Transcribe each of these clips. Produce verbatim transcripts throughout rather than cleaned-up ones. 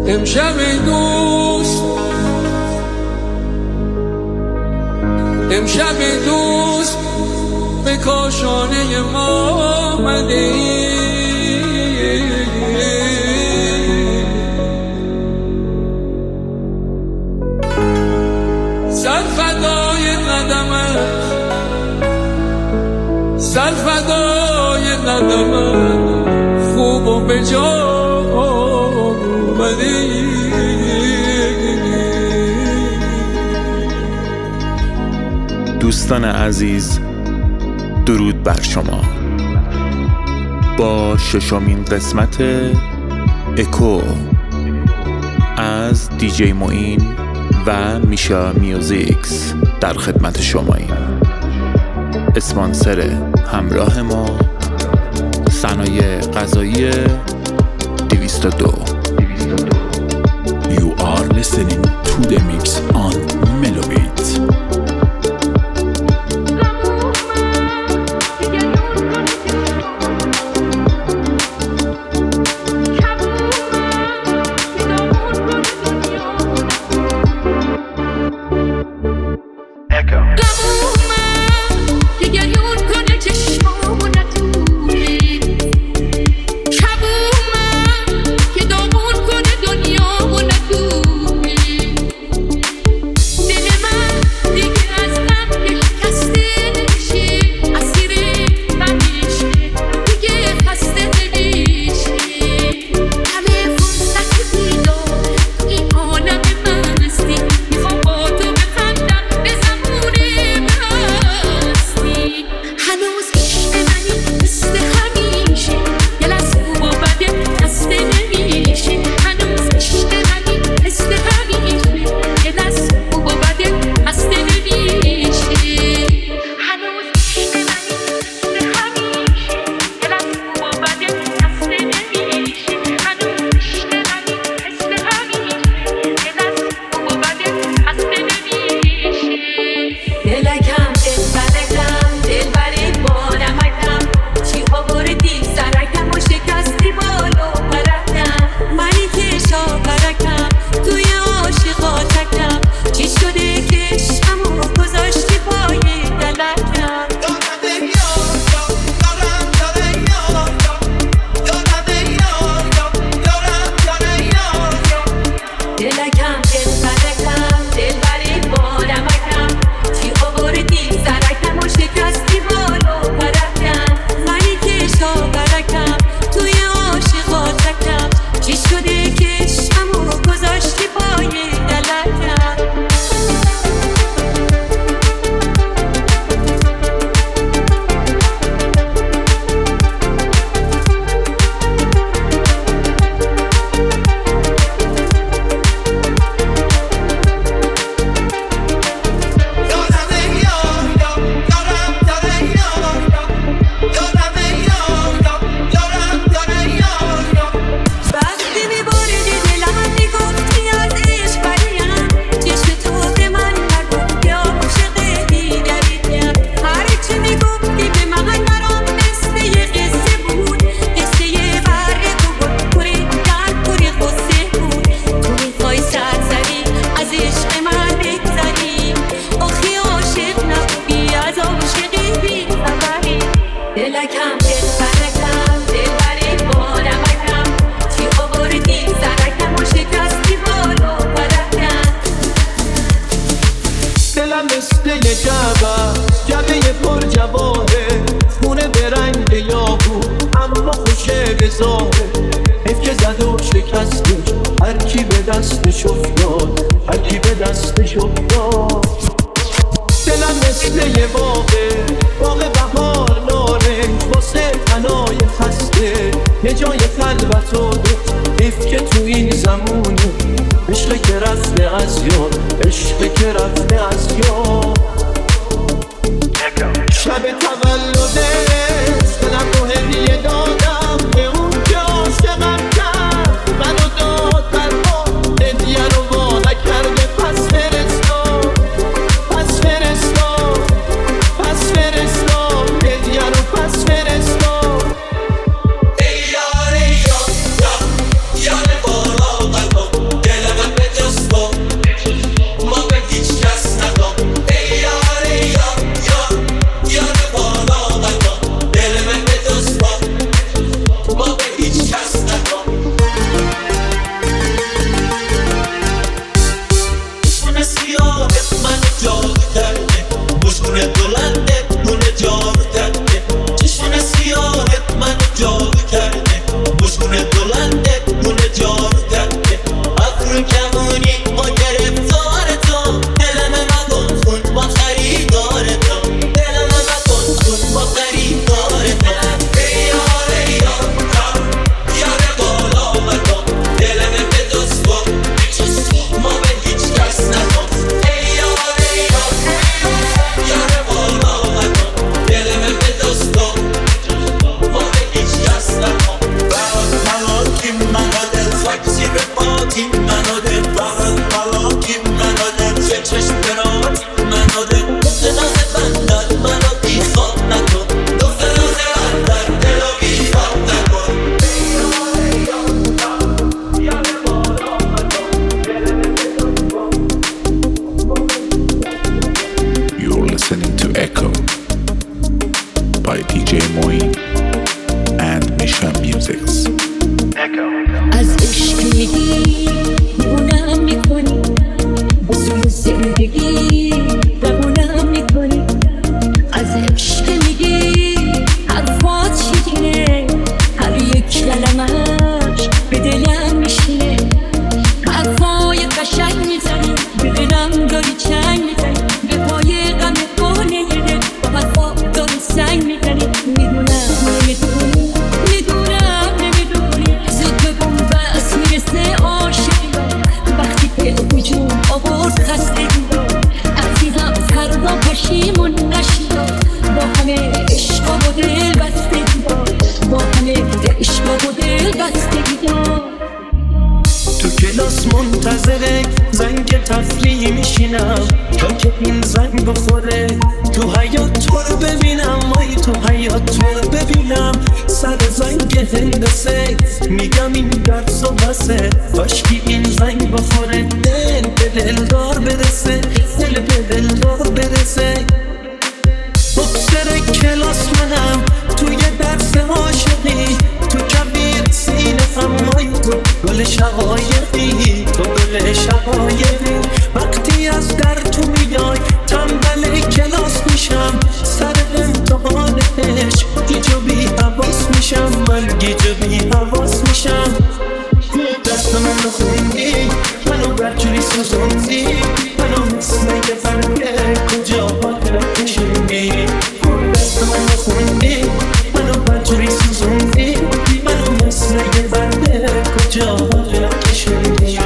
امشب ای دوست، امشب ای دوست به کاشانه ما آمده ای. سر فدای قدمت، سر فدای قدمت، خوب و به جا آمدی. دوستان عزیز، درود بر شما. با ششمین قسمت اکو از دیجی معین و میشا میوزیکس در خدمت شماییم. اسپانسر همراه ما صنایع غذایی دویست و دو. You are listening to the mix on Melobit. Ey yar ey yar, yar, yar bana kalma. میشا میوزیکس. از عشق میگی دیوونم میکنی، بسوی زندگی روونم میکنی. از عشق میگی حرفات شیرینه، هر یک کلمش به دلم میشینه. حرفای قشنگ میزنی، به دلم داری چنگ میزنی. به پای غم کنه دل با حرفا داری سنگ میزنی. میدونم نمیدونی، میدونم نمیدونی، زود به بنبست میرسه عاشقی وقتی که وجود آورد خستگی. عزیزم فردا پشیمون نشی، با همه عشق و دل بستگی، با همه عشق و دل بستگی. تو کلاس منتظره زنگ تفریح میشینم تا که این زنگ بخوره. تو حیات تو رو ببینم، وای تو حیات تو رو ببینم. سر زنگ هندسه میگم این درس و بسه، کاشکی این زنگ بخوره. دل به دلدار برسه، دل به دلدار برسه. مبصر کلاس منم توی درس عاشقی، تو کبیر سینه همای تو گل شقایقی، تو گل شقایقی. وقتی از در تو میای تنبل کلاس میشم، سر امتحان عشق گیج و بی حواس میشم. من گیج و بی حواس میشم. دست منو خوندی، منو برجوری سوزوندی، منو مثل یه برگه کجا باید کشیدی. دست منو خوندی، منو برجوری سوزوندی، منو مثل یه برگه کجا باید کشیدی.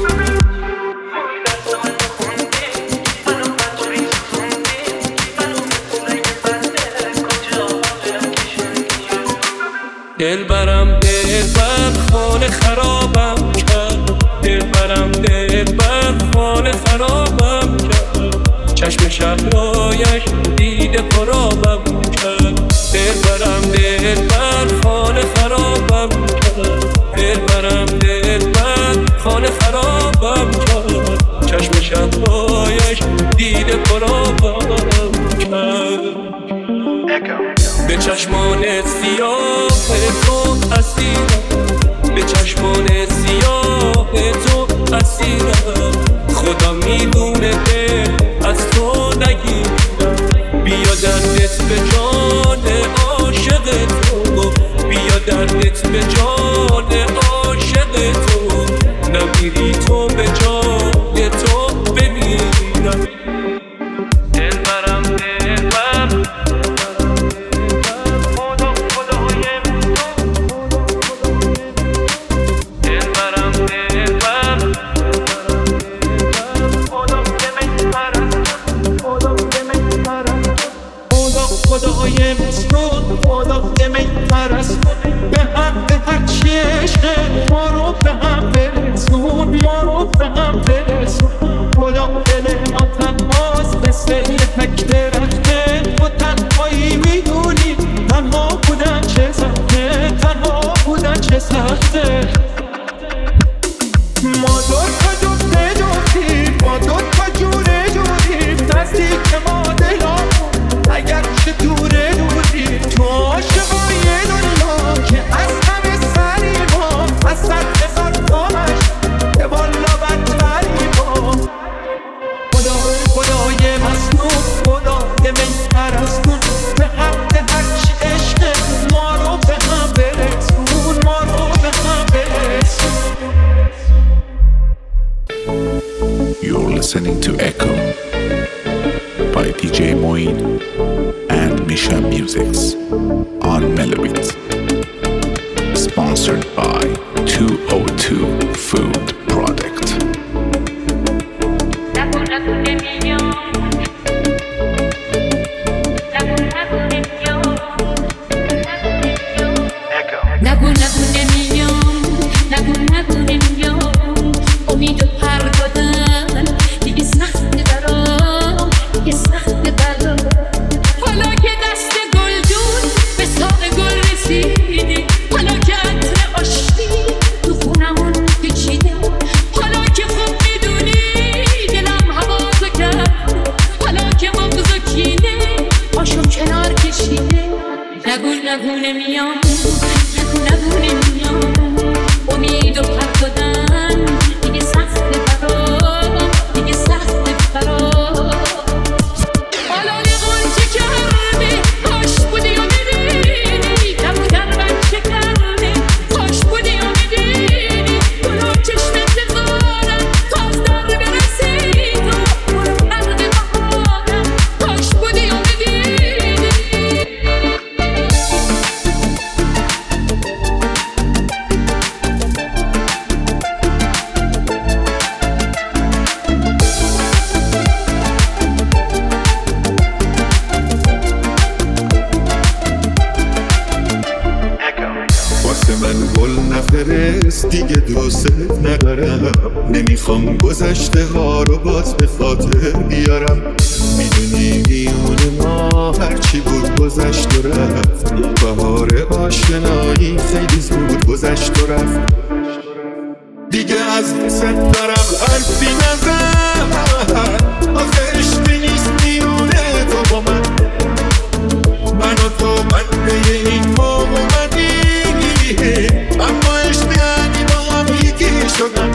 دل برم دل بر خانه خرابم کرد، دل برم دل بر خانه خرابم کرد. چشم شهرایش دیده خرابم کرد. دل برم دل بر خانه خرابم کرد، دل برم دل بر خانه خرابم کرد. چشم شهرایش دیده خرابم کرد. به چشمان سیاه تو اسیرم، به چشمان سیاه تو اسیرم. خدا میدونه که از تو نگیرم. بیا دردت به جان عاشق تو، بیا دردت به جان عاشق تو. نمیری تو به جای تو بمیرم. دل برم دل بر خدای مسرود، خدا که می پرست. به هم به هر چی عشقه ما رو به هم برسون، ما رو به هم برسون. خدا دل ما تنهاست مثل یه تک درخته. تو تنهایی میدونی تنها بودن چه سخته، تنها بودن چه سخته. ما دو تا جفته جفتیم، ما دو تا جوره جوریم. نزدیک ما دلامون اگر چه دوره دوری. تو عاشقای دنیا که از همه سری ما، از صد هزار تامش به بالا بدتری ما. خدا خدای مصنوع، خدای من پرستون. به حق هرچی عشقه ما رو به هم برسون، ما رو به هم برسون. You're listening to Echo by D J Moin and Misha Musics on Melobit. Sponsored by two oh two Food Product. حالا که دست گلدون به ساق گل رسیدی، حالا که عطر آشتی تو خونمون پیچیده، حالا که خوب میدونی دلم حواسو کرد، حالا که مغز و کینه پاشو کنار کشیده. نگو نگو نمیام، نگو واسه من گل نفرست دیگه دوست ندارم. نمیخوام گذشته ها رو باز به خاطر بیارم. میدونی میون ما هرچی بود گذشت و رفت. بهار آشنایی خیلی زود گذشت و رفت. دیگه از دوست دارم حرفی نزن. آخه عشقی نیست میونه تو با من. من و تو بنده این ما اومدی، اما عشق یعنی با هم یکی شدن.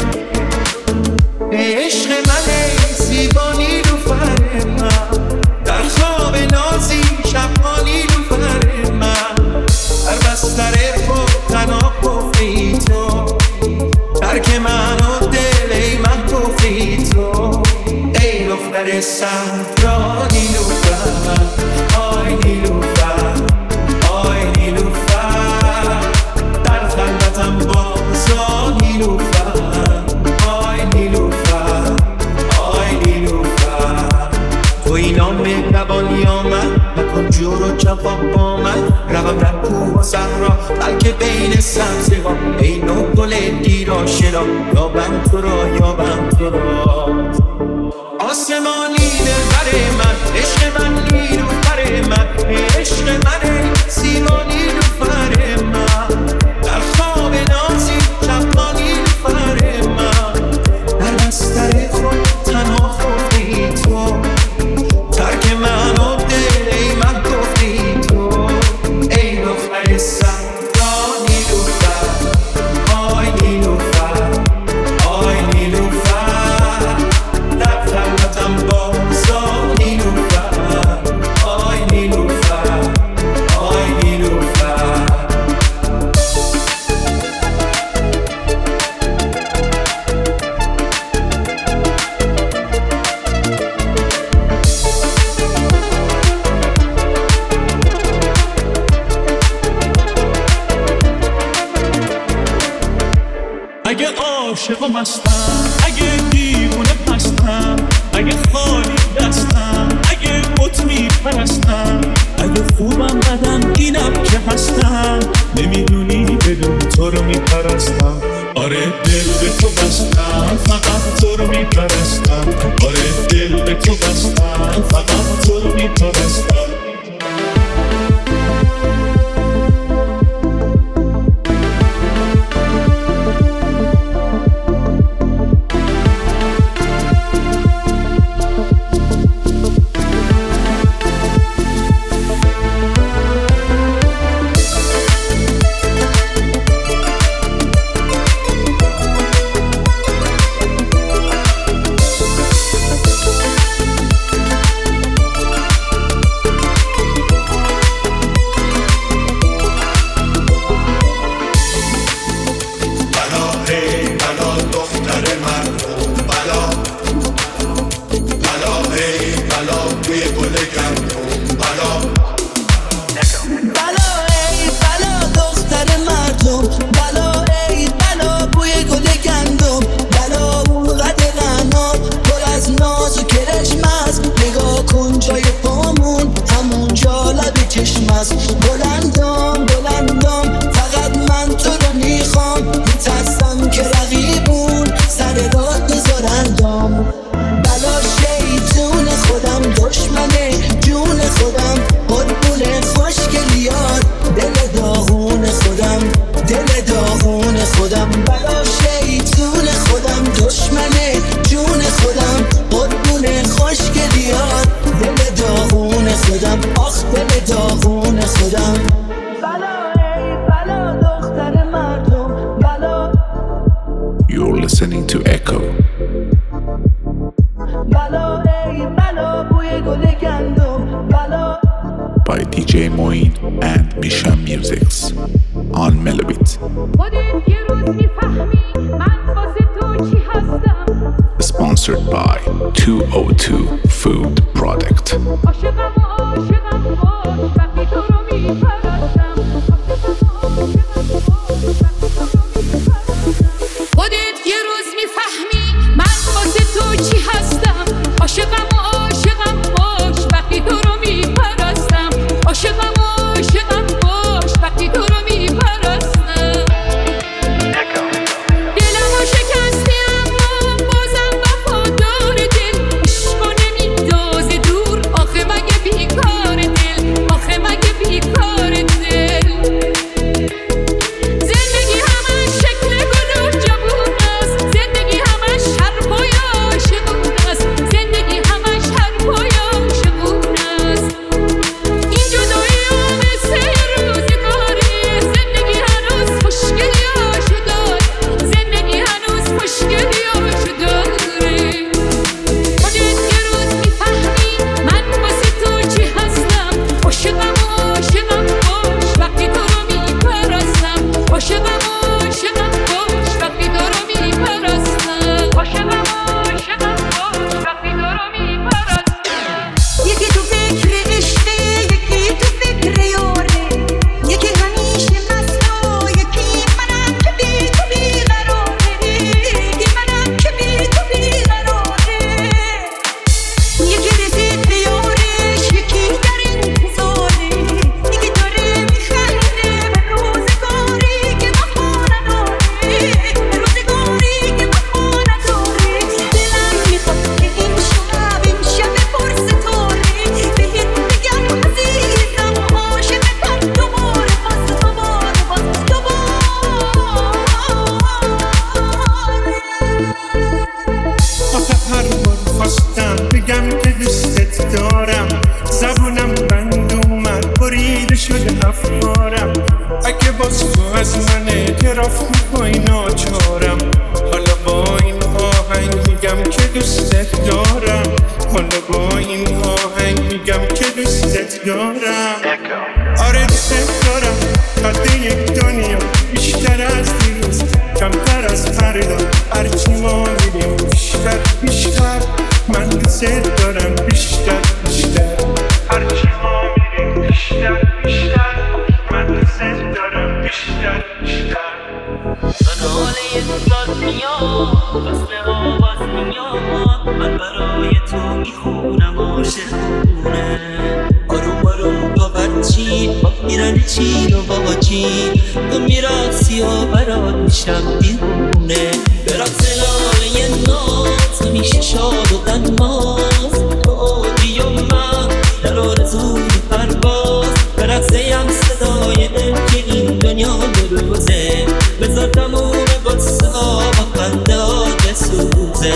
عشق من زیبانی رو فر من، در خواب نازی شبانی رو فر من. در بستر خود تنها گفتی تو، ترک من و دل ای من گفتی تو. ای دختر صحرا نیلوفر، آی نیلوفر، آی نیلوفر. در خلوتم بازا نیلوفر، آی نیلوفر، آی نیلوفر. توی نام مهربانی آمد، نکن جور و جفا با من. روم در کوه و صحرا بلکه بین سبزه ها. ای نو گل دیر آشنا، یابم تو را یابم تو را. آسمانی دلبر من، عشق من نیلوفر من. عشق من زیبا نیلوفر من، در خواب نازی شبها نیلوفر من. در بستر خود تنها خفتی تو، ترک من و دل ای من گفتی تو. ای دختر صحرا نیلوفر، آی نیلوفر، آی نیلوفر. در خلوتم بازا نیلوفر، آی نیلوفر، آی نیلوفر. اگه عاشقم هستم، اگه دیوونه هستم، اگه خالی دستم، اگه بت میپرستم، اگه خوبم بدم اینم که هستم. نمیدونی بدون تو رو میپرستم. آره دل به تو بستم، فقط تو رو میپرستم. آره دل به تو بستم، فقط تو رو میپرستم. بلندم بلندم فقط من تو رو میخوام. میترسم که رقیبون سر راه بذارندم. بلا شیطون خودم، دشمن جون خودم، قربون خوشگلیات دل داغون خودم، دل داغون خودم. بلا شیطون خودم، دشمن جون خودم، قربون خوشگلیات دل داغون خودم. آخ دل داغون خودم. بلا ای بلا دختر مردم، بلا. You're listening to Echo. بلا ای بلا بوی گل گندم، بلا. by دی جی Moin and Misha Musics on Melobit. خودت یه روز میفهمی من واسه تو چی هستم. Sponsored by two oh two Food Product. عاشقم و عاشقم باش وقتی تو رو میپرستم. خودت یه روز میفهمی من واسه تو چی هستم. عاشقم و عاشقم باش وقتی تو رو میپرستم. عاشقم و عاشقم باش وقتی تو رو میپرستم. از من اعتراف میکنی ناچارم. حالا با این آهنگ میگم که دوستت دارم. حالا با این آهنگ میگم که دوستت دارم. آره دوستت دارم. قد یک دنیا بیشتر از دیروز، کمتر از فردا. هرچی ما میریم بیشتر بیشتر، من دوستت دارم بیشتر بیشتر. هرچی ما میریم بیشتر بیشتر، من دوستت دارم بیشتر بیشتر. ساله سال میاد، فصل آواز میاد، من برای تو میخونم عاشقونه. آروم آروم باورچی با میرن چین و باجی، تو میراسی و برات میشم دیوونه. برات سلاله ناز همیشه شاد و غماز، تو آجی و من در آرزوی پرواز. برات زیم صدای دل که این دنیا دو روزه، بذار تموم قصه ها با خنده ها بسوزه.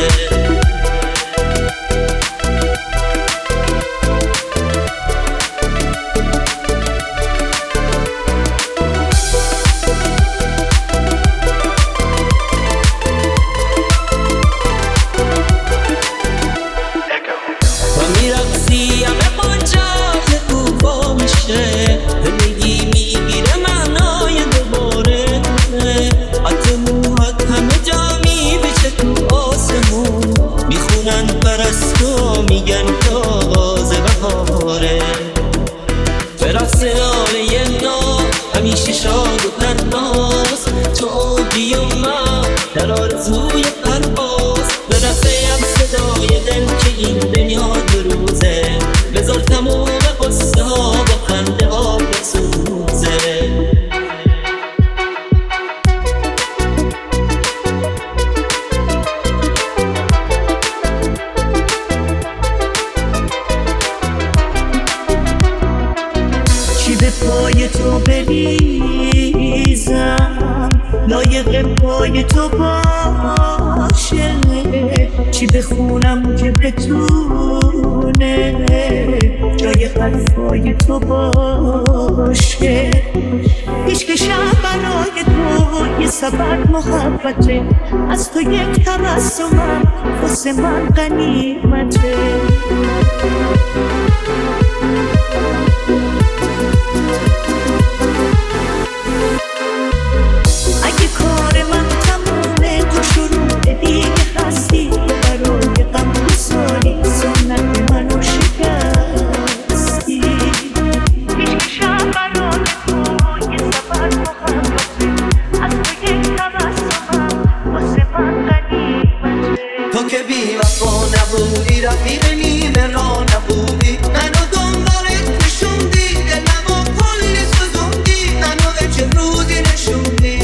و میرقصی همه با جای خوبا میشه، زندگی میگیره معنای دوباره. حتی موهات همه جا میبیشه تو آسمون، میخونن پرستو میگن تازه بهاره. برقص لاله نا همیشه شاد و تناس، تو آبی و من در آرزوی پرواز. برقصم صدای دل که این دنیا دو روزه، بذار تموم قصه ها با خنده ها بسوزه. چی به پای تو بریزم لایق پای تو باشه، چی بخونم که بتونه جای حرفای تو باشه. هیچ که شب برای تو یه سبب محبته، از تو یک تبسمم واسه من غنیمته. اگه کار من تمومه تو شروع دیگه هستی، برای غم گساری سنت منو شکستی. هیچ که شب برای تو یه سفر محبته، از تو یک تبسمم واسه من غنیمته. تو که بی وفا نبودی، رفیق نیمه را نبودی، منو دنبالت نشوندی، دلمو کلی سوزوندی، منو به چه روزی نشوندی.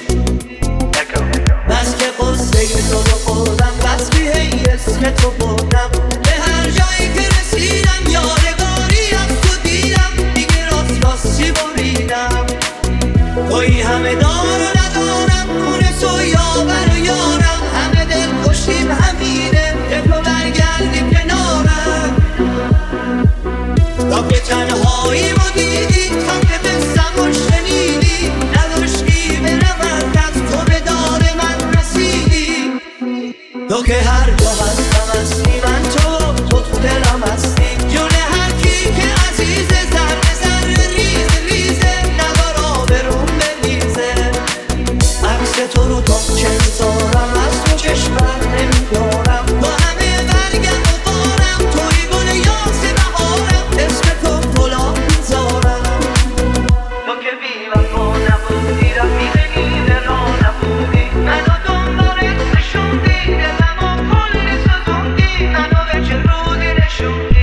بس که قصه تو رو خوردم، بس بی هی اسم تو بردم، به هر جایی که رسیدم یادگاری از تو دیدم، دیگه راست راست چی بریدم. توی همه دار و ندارم، خونه تو یاور و یارم، همه دل خوشیم همینه که تو برگردی کنارم. تا که تنهایی ما دیدی، تا که بستم و شنیدی، نداشتی برم از تو به دار من رسیدی. تو که هر جا هستم هستی، من تو تو تو دلم هستی، جون هر کی که عزیزه، ذره ذره ریزه ریزه، نگار آبروم بریزه. عکس تو رو تا چه میذارم، از تو چشمم نمیدارم، با همه برگم و بارم، توی گل یاس بهارم، اسم تو گلاب میذارم. تو که بی وفا نبودی، رفیق نیمه را نبودی، منو دنبالت نشوندی، دلمو کلی سوزوندی، منو به چه روزی نشوندی.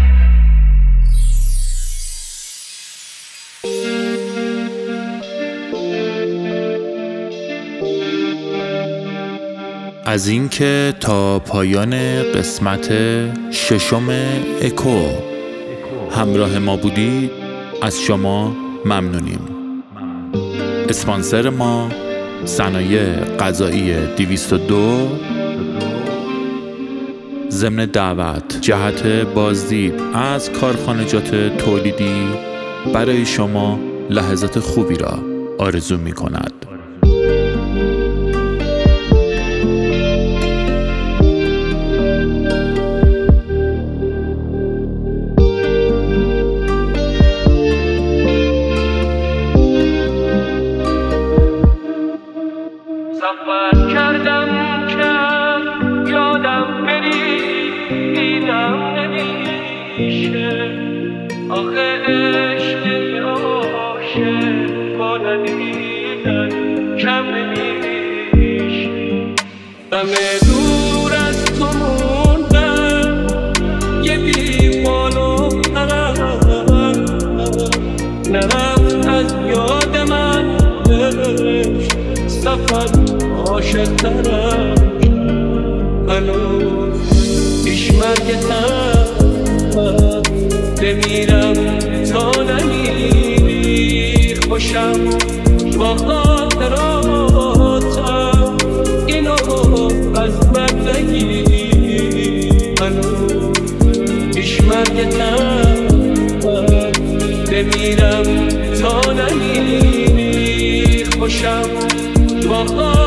از اینکه تا پایان قسمت ششم اکو همراه ما بودید از شما ممنونیم. اسپانسر ما صنایع غذایی دویست و دو ضمن دعوت جهت بازدید از کارخانجات تولیدی برای شما لحظات خوبی را آرزو می کند. سفر کردم که یادم بری دیدم نمیشه آخه عشق عاشق با ندیدن کم نمیشه دم دور از تو موندم یه بی بال و پر نرفت از یاد من سفر عاشق ترم هنوز پیش مرگتم بمیرم تا نمیری خوشم با خاطراتم اینو از من نگیر هنوز پیش مرگتم بمیرم تا نمیری خوشم با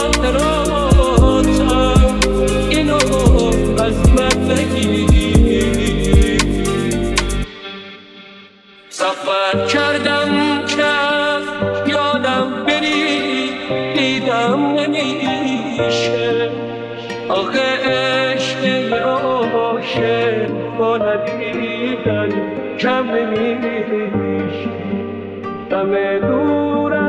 خاطراتم اینو از من بگیر سفر کردم که یادم بری دیدم نمیشه آخه عشق عاشق با ندیدن کم نمیشه دم دور